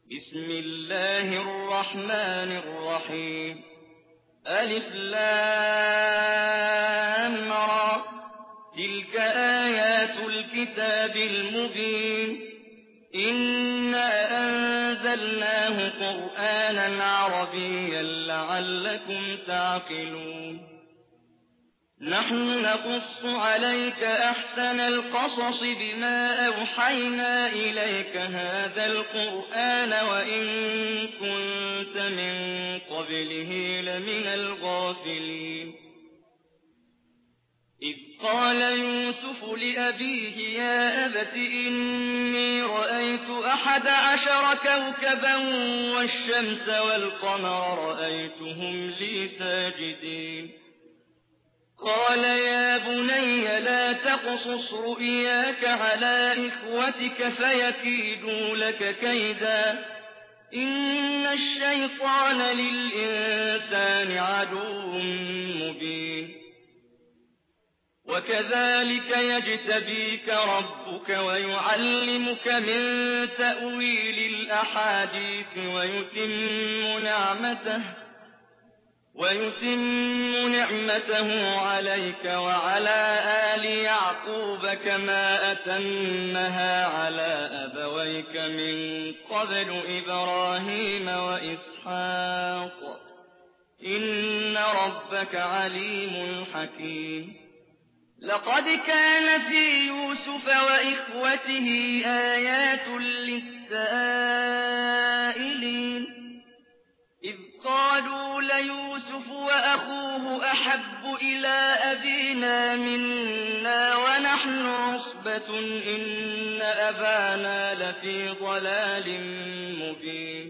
بسم الله الرحمن الرحيم ألف لام را تلك آيات الكتاب المبين إنا أنزلناه قرآنا عربيا لعلكم تعقلون نحن نقص عليك أحسن القصص بما أوحينا إليك هذا القرآن وإن كنت من قبله لمن الغافلين إذ قال يوسف لأبيه يا أبت إني رأيت 11 كوكبا والشمس والقمر رأيتهم لي ساجدين قال يا بني لا تقصص رؤياك على إخوتك فيكيدوا لك كيدا إن الشيطان للإنسان عدو مبين وكذلك يجتبيك ربك ويعلمك من تأويل الأحاديث ويتم نعمته عليك وعلى آل يعقوب كما أتمها على أبويك من قبل إبراهيم وإسحاق إن ربك عليم حكيم لقد كان في يوسف وإخوته آيات للسائلين إذ قالوا ليوسف وأخوه أحب إلى أبينا منا ونحن عصبة إن أبانا لفي ضلال مبين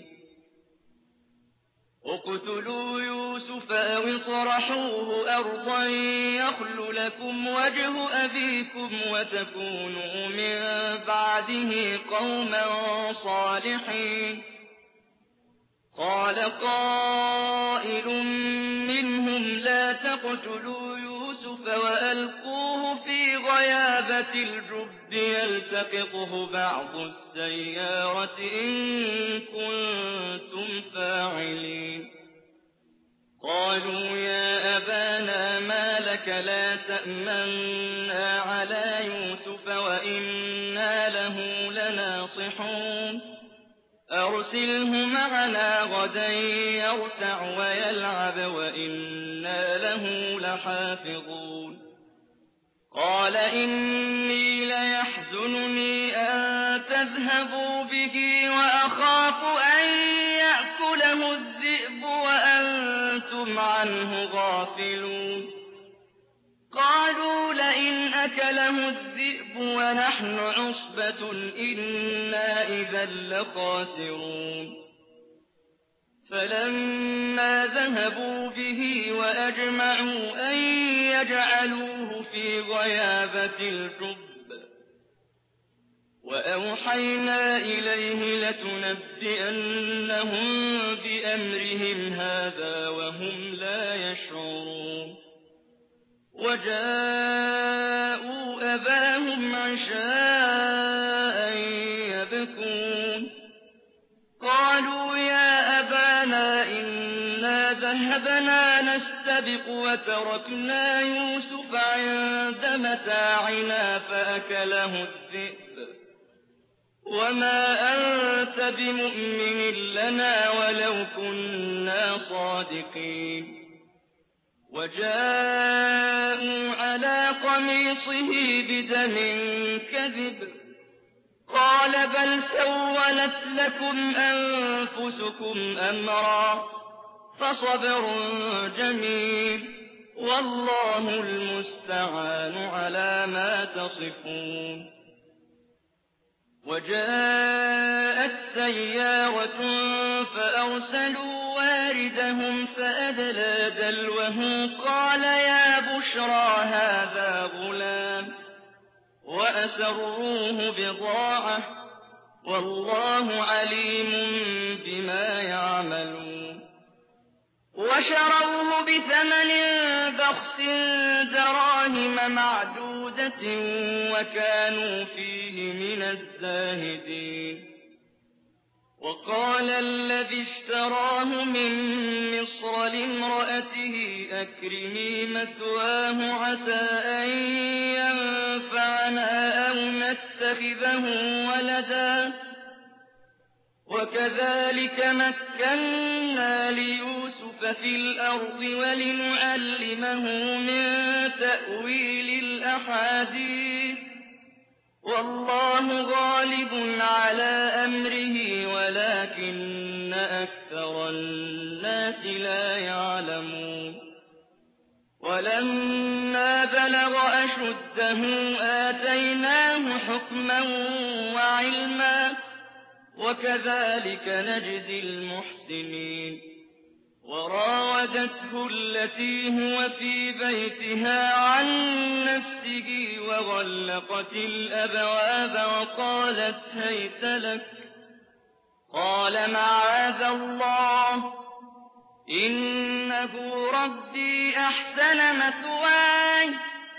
اقتلوا يوسف أو اطرحوه أرضا يخل لكم وجه أبيكم وتكونوا من بعده قوما صالحين قال قائل منهم لا تقتلوا يوسف وألقوه في غيابة الجب يلتقطه بعض السيارة إن كنتم فاعلين قالوا يا أبانا ما لك لا تأمنا على يوسف وإنا له لناصحون أرسله معنا غدا يرتع ويلعب وإنا له لحافظون قال إني ليحزنني أن تذهبوا به وأخاف أن يأكله الذئب وأنتم عنه غافلون قالوا لئن أكله الذئب ونحن عصبة إنا إذا لخاسرون فلما ذهبوا به وأجمعوا أن يجعلوه في غيابة الجب وأوحينا إليه لتنبئنهم بأمرهم هذا وهم لا يشعرون وجاءوا أباهم عشاء يبكون قالوا يا أبانا إنا ذهبنا نستبق وتركنا يوسف عند متاعنا فأكله الذئب وما أنت بمؤمن لنا ولو كنا صادقين وجاءوا على قميصه بدم كذب قال بل سولت لكم أنفسكم أمرا فصبر جميل والله المستعان على ما تصفون وجاءت سيارة فأرسلوا واردهم فأدلى دلوه قال يا بشرى هذا غلام وأسروه بضاعة والله عليم بما يعملون وشروه بثمن بخس دراهم معدودة وكانوا فيه من الزاهدين وقال الذي اشتراه من مصر لامرأته أكرمي مثواه عسى أن ينفعنا أو نتخذه ولدا وكذلك مكنا ليوسف في الأرض ولنعلمه من تأويل الأحاديث والله غالب على أمره ولكن أكثر الناس لا يعلمون ولما بلغ أشده آتيناه حكما وعلما وكذلك نجزي المحسنين وراودته التي هو في بيتها عن نفسه وغلقت الأبواب وقالت هيت لك قال معاذ الله إنه ربي أحسن مثواي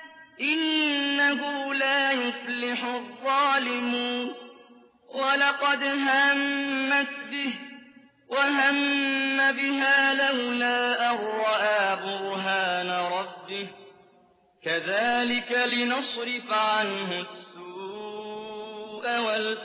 إنه لا يفلح الظالمون ولقد همت به وهم بها لولا أن رأى برهان ربه كذلك لنصرف عنه السوء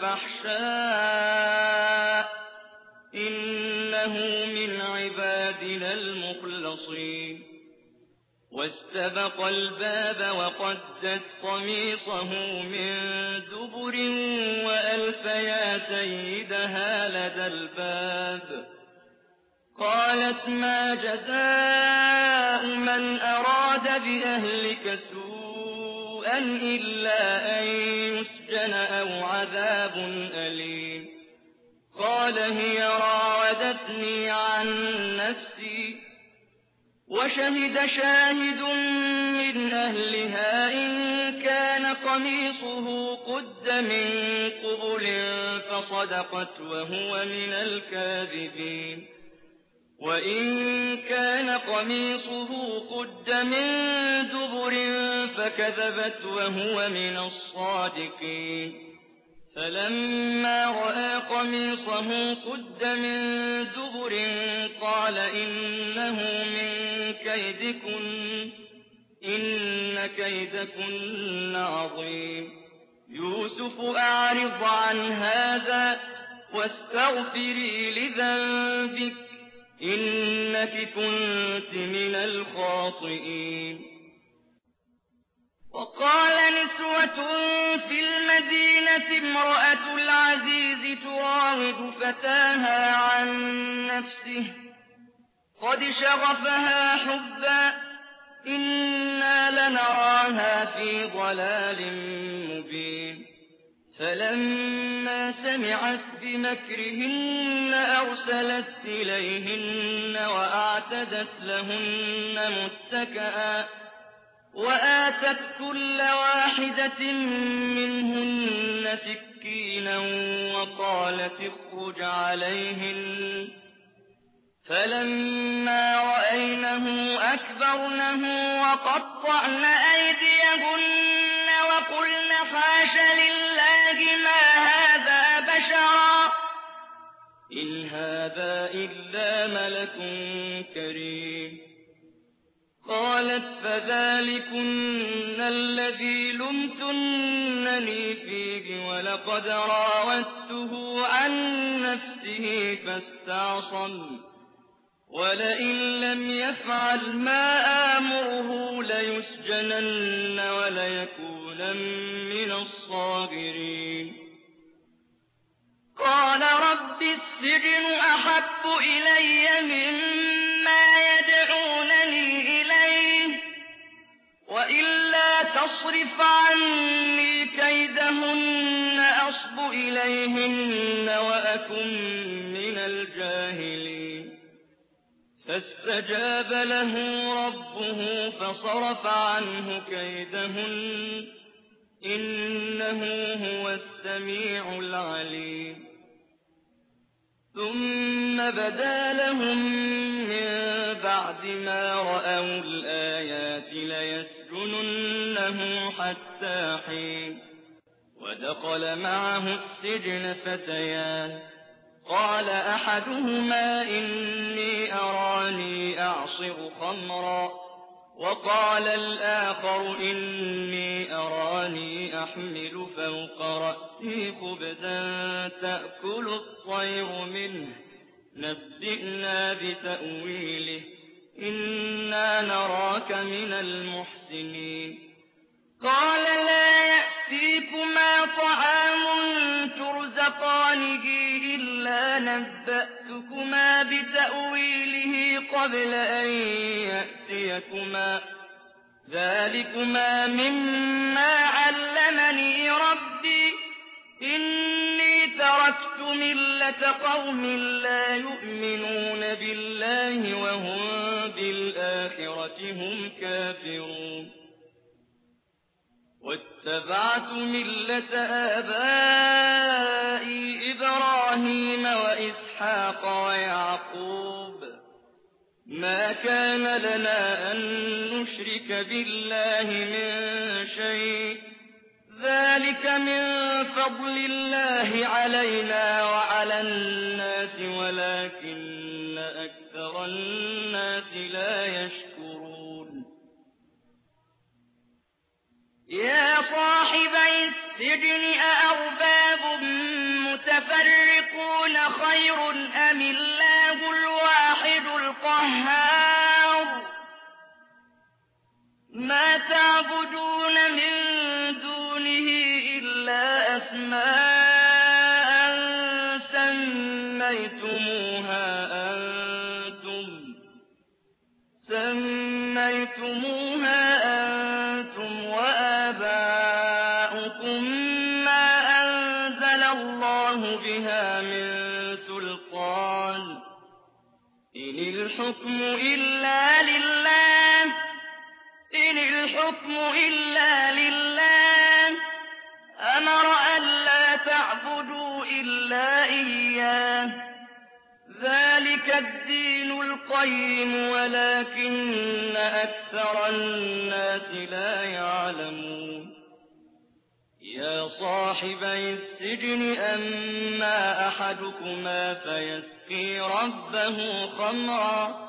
والفحشاء إنه من عبادنا المخلصين واستبق الباب وقدت قميصه من دبر وألف يا سيدها لدى الباب قالت ما جزاء من أراد بأهلك سوءا إلا أن يسجن أو عذاب أليم قال هي راودتني عن نفسي وشهد شاهد من أهلها إن كان قميصه قد من قبل فصدقت وهو من الكاذبين وإن كان قميصه قد من دبر فكذبت وهو من الصادقين فلما رأى قميصه قد من دبر قال إنه من كيدكن إن كيدكن عظيم يوسف أعرض عن هذا واستغفري لذنبك إنك كنت من الخاطئين وقال نسوة في المدينة امرأة العزيز تراود فتاها عن نفسه قد شغفها حبا إنا لنراها في ضلال مبين فلما سمعت بمكرهن أرسلت إليهن وأعتدت لهن متكئا وآتت كل واحدة منهن سكينا وقالت اخرج عليهن فلما رأينه أكبرنه وقطعن أيديهن وقلن حاش لله ما هذا بشرا إن هذا إلا ملك كريم قالت فذلكن الذي لمتنني فيه ولقد راودته عن نفسه فاستعصم ولئن لم يفعل ما آمره ليسجنن وليكونن من الصاغرين قال رب السجن أحب إلي مما يدعونني إليه وإلا تصرف عني كيدهن أصب إليهن وأكن من الجاهلين فاستجاب له ربه فصرف عنه كيدهن إنه هو السميع العليم ثم بدا لهم من بعد ما رأوا الآيات ليسجننه حتى حين ودخل معه السجن فتيان قال أحدهما إني أراني أعصر خمرا وقال الآخر إني أراني أحمل فوق رأسي خبزا تأكل الطير منه نبئنا بتأويله إنا نراك من المحسنين قال لا يأتيكما طعام ترزقانه إلا نبأتكما بتأويله قبل أن يأتيكما ذلكما مما علمني ربي إني تركت ملة قوم لا يؤمنون بالله وهم بالآخرة هم كافرون واتبعت ملة آبائي إبراهيم وإسحاق ويعقوب ما كان لنا أن نشرك بالله من شيء ذلك من فضل الله علينا وعلى الناس ولكن أكثر الناس لا يشكرون يا صاحبي السجن أأرباب متفرقون خير أم الله الواحد القهار ما تعبدون من دونه إلا أسماء سميتموها أنتم وآباؤكم ما أنزل الله بها من سلطان إن الحكم إلا لله أمر ألا تعبدوا إلا إياه ذلك الدين القيم ولكن أكثر الناس لا يعلمون يا صاحبي السجن أما أحدكما فيسقي ربه خمرا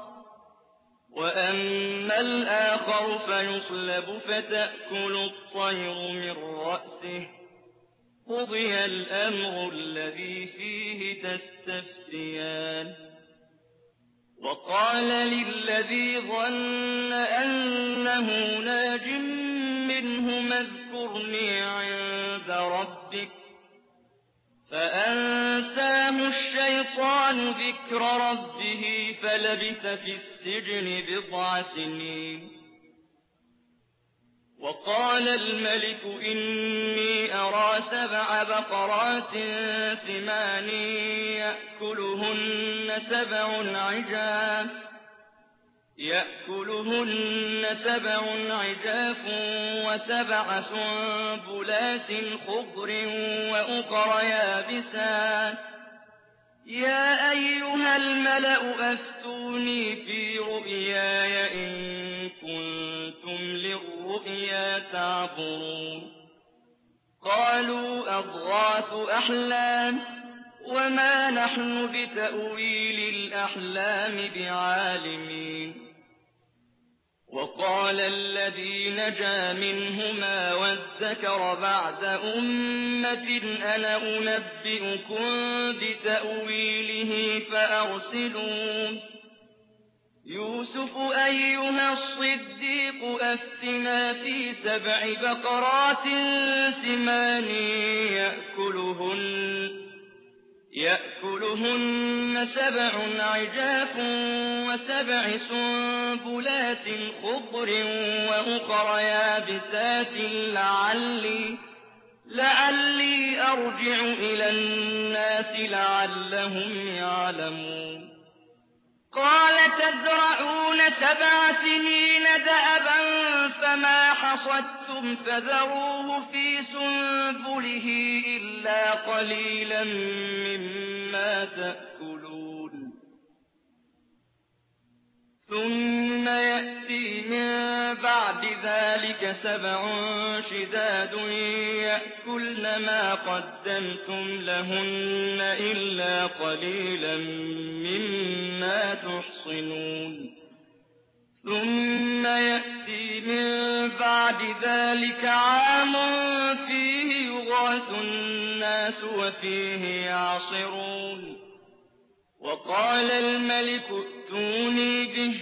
وأما الآخر فيصلب فتأكل الطير من رأسه قضي الأمر الذي فيه تستفتيان وقال للذي ظن أنه ناج منهما اذكرني عند ربك فأنساه الشيطان ذكر ربه فلبث في السجن بضع سنين وقال الملك إني أرى 7 بقرات سمان يأكلهن 7 عجاف و7 سنبلات خضر وأخر يابسات يا أيها الملأ أفتوني في رؤياي إن كنتم للرؤيا تعبرون قالوا أضغاث أحلام وما نحن بتأويل الأحلام بعالمين وقال الذي نجا منهما وادكر بعد أمة أنا أنبئكم بتأويله فأرسلون يوسف أيها الصديق أفتنا في 7 بقرات سمان يأكلهن 7 عجاف و7 سنبلات خضر وأخر يابسات لعلي أرجع إلى الناس لعلهم يعلمون قال تزرعون 7 سنين دأبا فما حصدتم فذروه في سنبله إلا قليلا مما تأكلون ثم يأتي من بعد ذلك ذلك 7 شداد يأكلن ما قدمتم لهن إلا قليلا مما تحصنون ثم يأتي من بعد ذلك عام فيه يغاث الناس وفيه يعصرون وقال الملك ائتوني به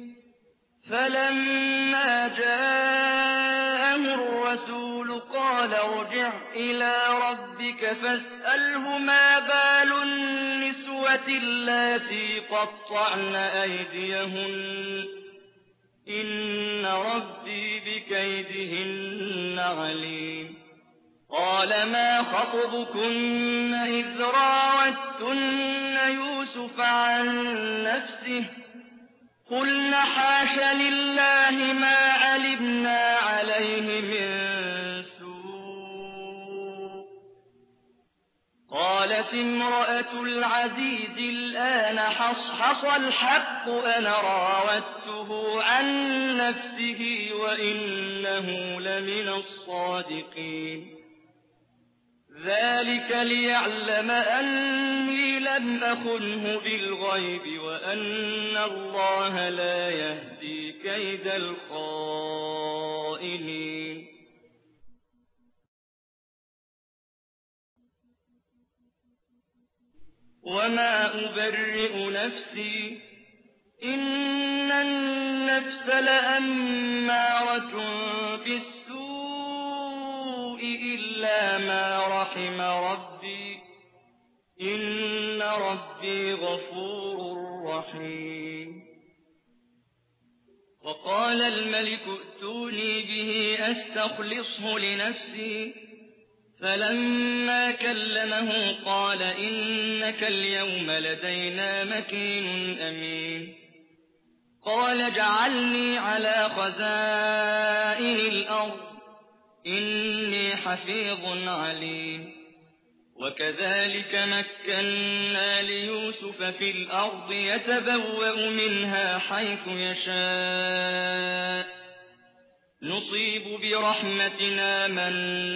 فلما جاءه الرسول قال ارجع إلى ربك فاسأله ما بال النسوة اللاتي قطعن أيديهن إن ربي بكيدهن عليم قال ما خطبكن إذ راوتن يوسف عن نفسه قلن حاش لله ما علمنا عليه من سوء قالت امرأة العزيز الآن حصحص الحق أنا راودته عن نفسه وإنه لمن الصادقين ذلك ليعلم أني لم أخنه بالغيب وأن الله لا يهدي كيد الخائنين وما أبرئ نفسي إن النفس لأمارة بالسوء إلا ما رحم ربي إن ربي غفور رحيم وقال الملك ائتوني به أستخلصه لنفسي فلما كلمه قال إنك اليوم لدينا مكين أمين قال اجعلني على خزائن الأرض إني حفيظ عليم وكذلك مكنا ليوسف في الأرض يتبوأ منها حيث يشاء نصيب برحمتنا من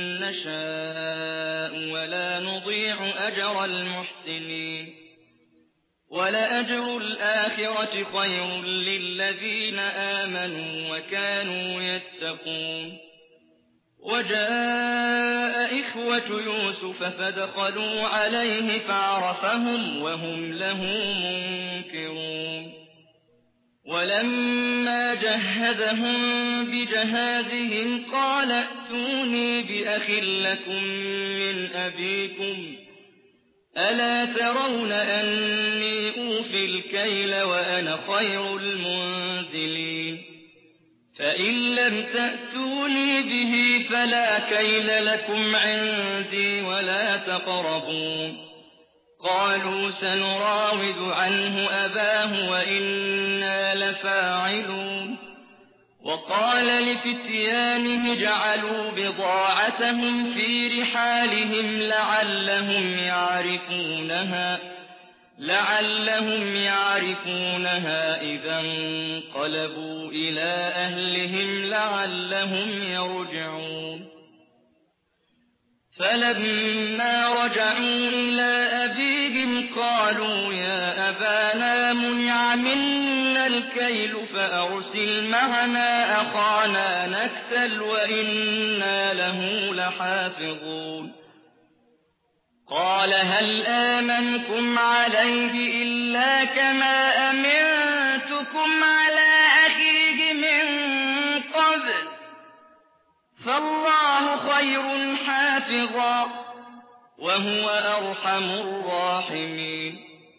نشاء ولا نضيع أجر المحسنين ولأجر الآخرة خير للذين آمنوا وكانوا يتقون وجاء إخوة يوسف فدخلوا عليه فعرفهم وهم له منكرون ولما جهزهم بجهازهم قال ائتوني بأخ لكم من أبيكم ألا ترون أني أوفي الكيل وأنا خير المنزلين فإن لم تأتوني به فلا كيل لكم عندي ولا تقربون قالوا سنراود عنه أباه وإنا لفاعلون وقال لفتيانه اجعلوا بضاعتهم في رحالهم لعلهم يعرفونها إذا انقلبوا إلى أهلهم لعلهم يرجعون فلما رجعوا إلى أبيهم قالوا يا أبانا منع منا الكيل فأرسل معنا أخانا نكتل وإنا له لحافظون قال هل آمنكم عليه إلا كما أمنتكم على أخيه من قبل فالله خير حافظا وهو أرحم الراحمين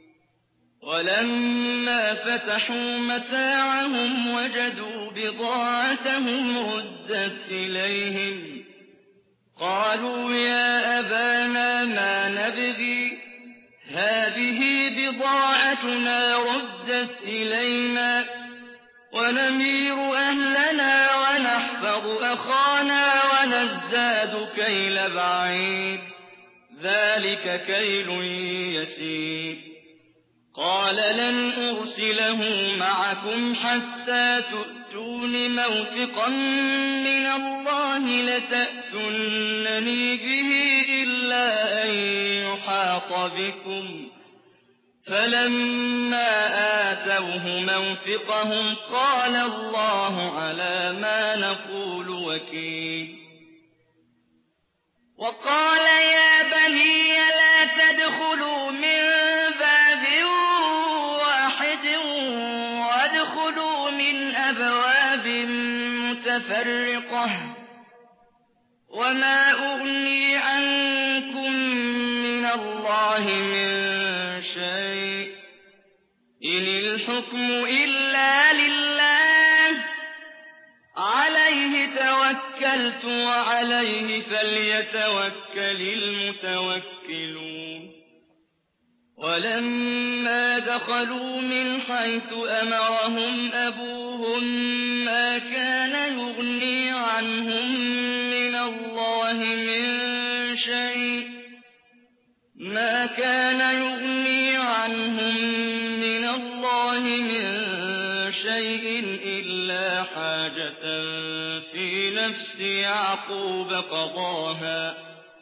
ولما فتحوا متاعهم وجدوا بضاعتهم ردت إليهم قالوا يا أبانا ما نبغي هذه بضاعتنا ردت إلينا ونمير أهلنا ونحفظ أخانا ونزداد كيل بعيد ذلك كيل يسير قال لن أرسله معكم حتى تؤتون موثقا من الله لتأتونني به إلا أن يحاط بكم. فلما آتوه موثقهم قال الله على ما نقول وكيل. وقال يا بني لا تدخلوا من باب واحد وادخلوا من أبواب متفرقة وما أغني عنكم من الله من شيء إن الحكم إلا لله عليه توكلت وعليه فليتوكل المتوكلون. ولما دخلوا من حيث أمرهم أبوهم ما كان يغني عنهم من الله من شيء إلا حاجة في نفس يعقوب قضاها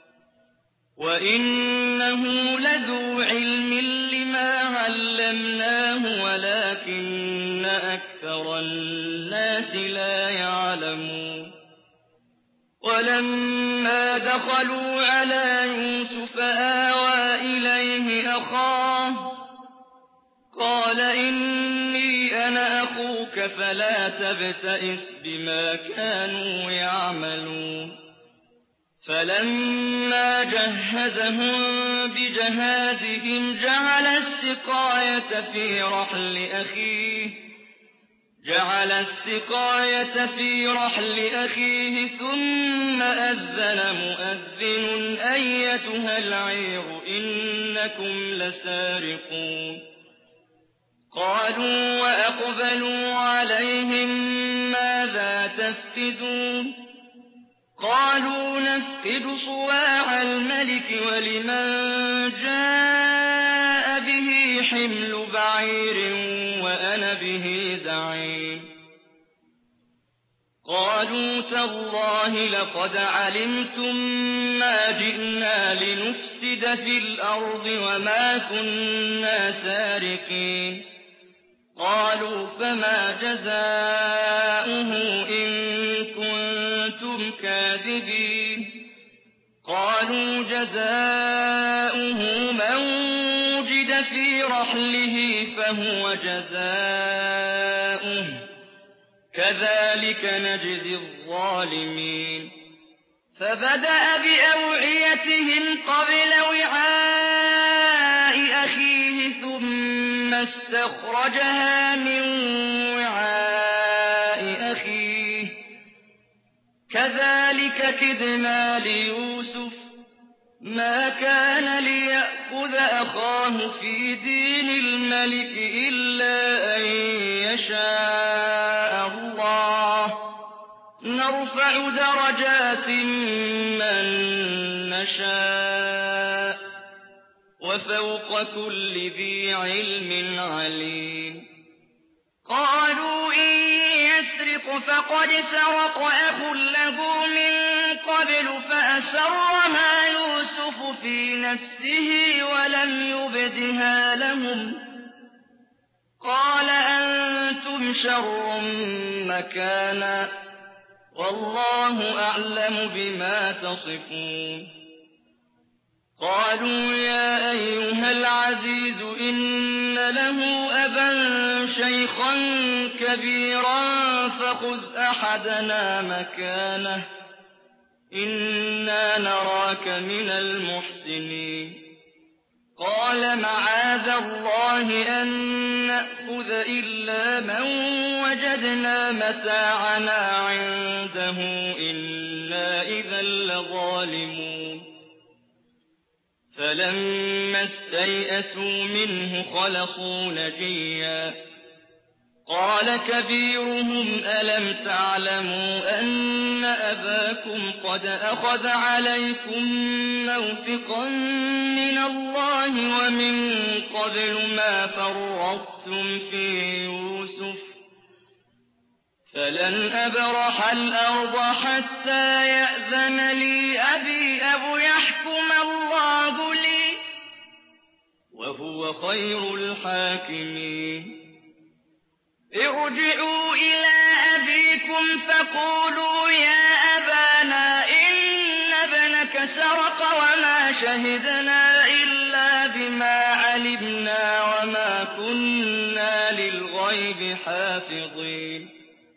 وإنه لذو علم لما علمناه ولكن أكثر الناس لا يعلمون. ولما دخلوا على يوسف آوى إليه أخاه قال إني أنا أخوك فلا تبتئس بما كانوا يعملون. فلما جهزهم بجهازهم جعل السقاية في رحل أخيه ثم أذن مؤذن أيتها العير إنكم لسارقون. قالوا وأقبلوا عليهم ماذا تفقدون قالوا نفقد صواع الملك ولمن جاء به حمل بعير وأنا به زعيم. قالوا تالله لقد علمتم ما جئنا لنفسد في الأرض وما كنا سارقين. قالوا فما جزاؤه إن كنتم كاذبين. قالوا جزاؤه من وجد في رحله فهو جزاؤه كذلك نجزي الظالمين. فبدأ بأوعيتهم قبل وعاء أخيه ثم استخرجها من وعاء أخيه كذلك كدنا ليوسف ما كان ليأخذ أخاه في دين الملك إلا أن يشاء الله نرفع درجات من نشاء وفوق كل ذي علم عليم. قالوا إن يسرق فقد سرق أخ له من قبل فأسرها يوسف في نفسه ولم يبدها لهم. قال أنتم شر مكانا والله أعلم بما تصفون. قالوا يا أيها العزيز إن له أبا شيخا كبيرا فخذ أحدنا مكانه إنا نراك من المحسنين. قال معاذ الله أن نأخذ إلا من وجدنا متاعنا عنده إنا إذا لظالمون. فلما استيئسوا منه خلصوا نجيا قال كبيرهم ألم تعلموا أن أباكم قد أخذ عليكم موثقا من الله ومن قبل ما فرطتم في يوسف فلن أبرح الأرض حتى يأذن لي أبي أو يحكم الله لي وهو خير الحاكمين ارجعوا إلى أبيكم فقولوا يا أبانا إن ابنك سرق وما شهدنا إلا بما علمنا وما كنا للغيب حافظين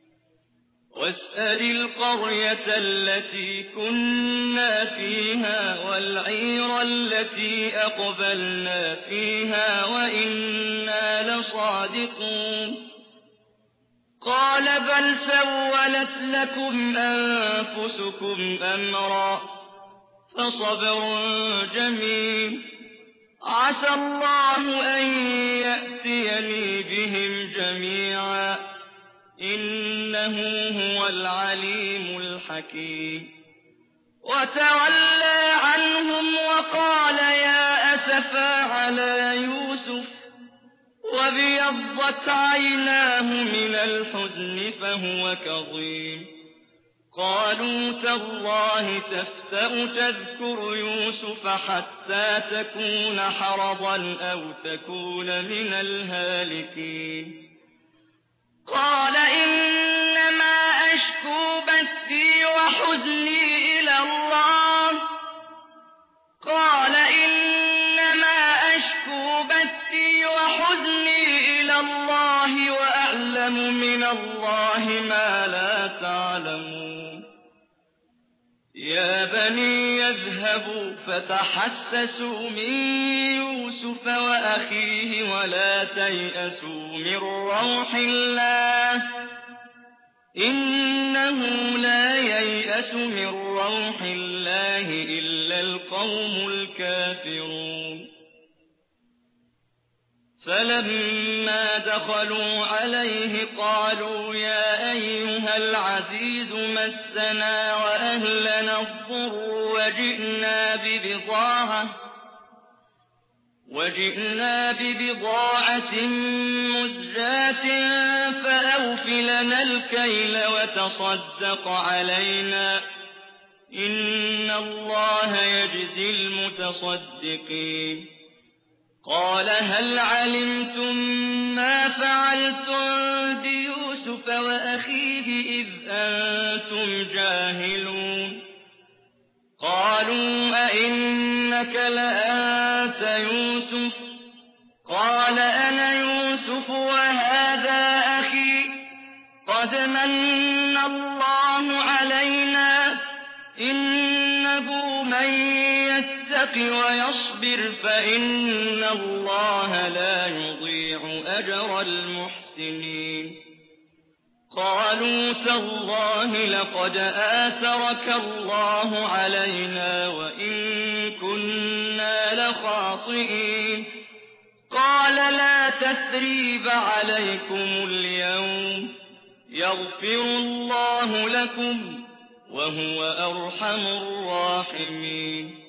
واسأل القرية التي كنا فيها والعير التي أقبلنا فيها وإنا لصادقون قال بل سولت لكم أنفسكم أمرا فصبر جميل عسى الله أن يأتيني بهم جميعا إنه هو العليم الحكيم وتولى عنهم وقال يا أسفا على يوسف وابيضت عيناه من الحزن فهو كظيم قالوا تالله تفتأ تذكر يوسف حتى تكون حرضا أو تكون من الهالكين قال إنما أشكو بثي وحزني إلى الله وأعلم من الله ما لا تعلمون يا بني يذهبوا فتحسسوا من يوسف وأخيه ولا تيأسوا من روح الله إنه لا ييأس من روح الله إلا القوم الكافرون فلما دخلوا عليه قالوا يا أيها العزيز مسنا وأهلنا الضر وجئنا ببضاعة مزجاة فأوف لنا الكيل وتصدق علينا إن الله يجزي المتصدقين قال هل علمتم ما فعلتم بيوسف وأخيه إذ أنتم جاهلون قالوا أئنك لأنت يوسف قال أنا يوسف وهذا أخي قد من الله علينا إنه من يتق ويصبر فإن الله لا يضيع أجر المحسنين قالوا تالله لقد آثرك الله علينا وإن كنا لخاطئين قال لا تثريب عليكم اليوم يغفر الله لكم وهو أرحم الراحمين